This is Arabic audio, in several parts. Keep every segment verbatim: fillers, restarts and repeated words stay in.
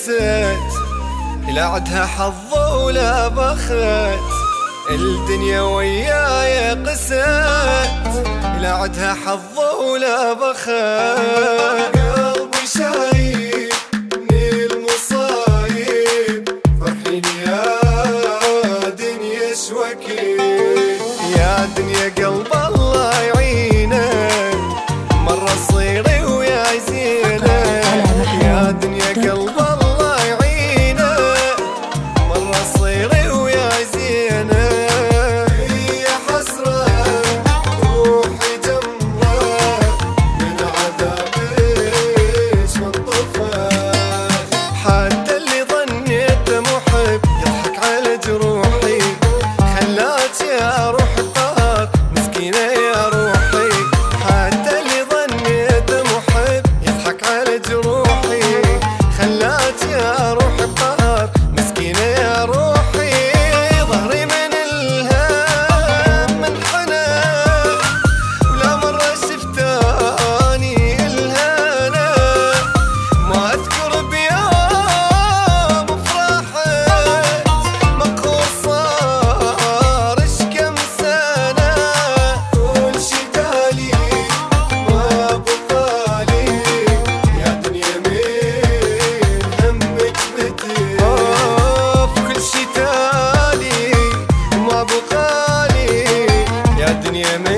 قست، لا عدها حظ ولا بخت، الدنيا وياي قست، لا عدها حظ ولا بخت. قلبي شايب من المصايب، فرحين يا دنيا شوكيل، يا دنيا قلب الله يعينك، مرة صيري ويا زينك، يا دنيا قلب الله يعينك، مرة صيري ويا زينك. هي حسرة روحي جمرة من عذابك منطفت، حتى اللي ظنيته محب يضحك على جروحي، خلات يا روح الطهر مسكينة يا روحي، حتى اللي ظنيته محب يضحك على جروحي، خلات يا روح الطهر مسكينة يا روحي. ظهري من الهم منحنى، ولا مرة شفتاني الهنا، ما أذكر بيوم فرحت، مقهور صار إش كم سنة، كل شي تالي ما بقالي، يا دنيا من همك متي، كل شي تالي ما بقالي، يا دنيا من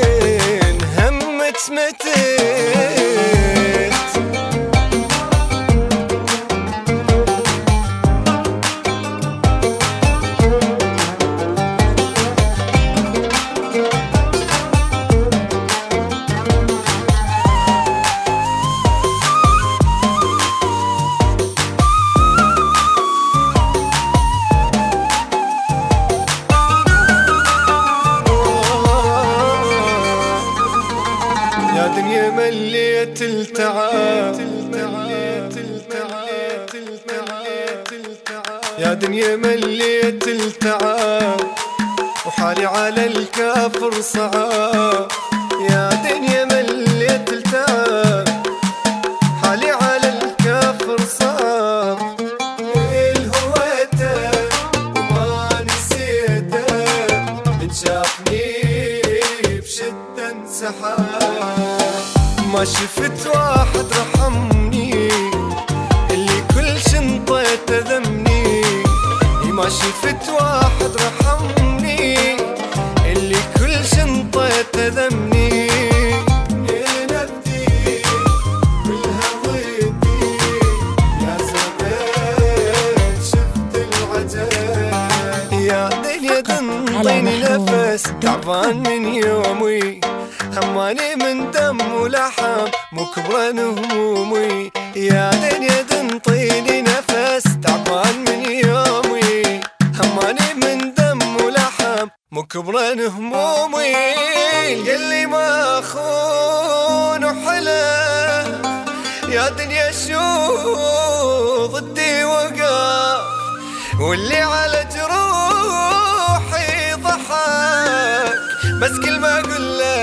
همك متي. يا دنيا مليت التعب، يا دنيا مليت التعب، وحالي على الكافر صعب، يا دنيا مليت التعب، حالي على الكافر صعب. الهويته وما نسيته، من شافني بشدة انسحب، ما شفت واحد رحمني، اللي كل شنطيته ذمني، ما شفت واحد رحمني، اللي كل شنطيته ذمني. نبدي كلها ضدي، يا زمان شفت العجب، يا دنيا تنطيني نفس، تعبان من يومي، هماني من دم ولحم مكبرن همومي، يا دنيا تنطيني نفس، تعبان من يومي، هماني من دم ولحم مكبرن همومي. يلي ما اخون وحلا، يا دنيا شو ضدي وقف، واللي على جروحي ضحك، بس كل ما اقول له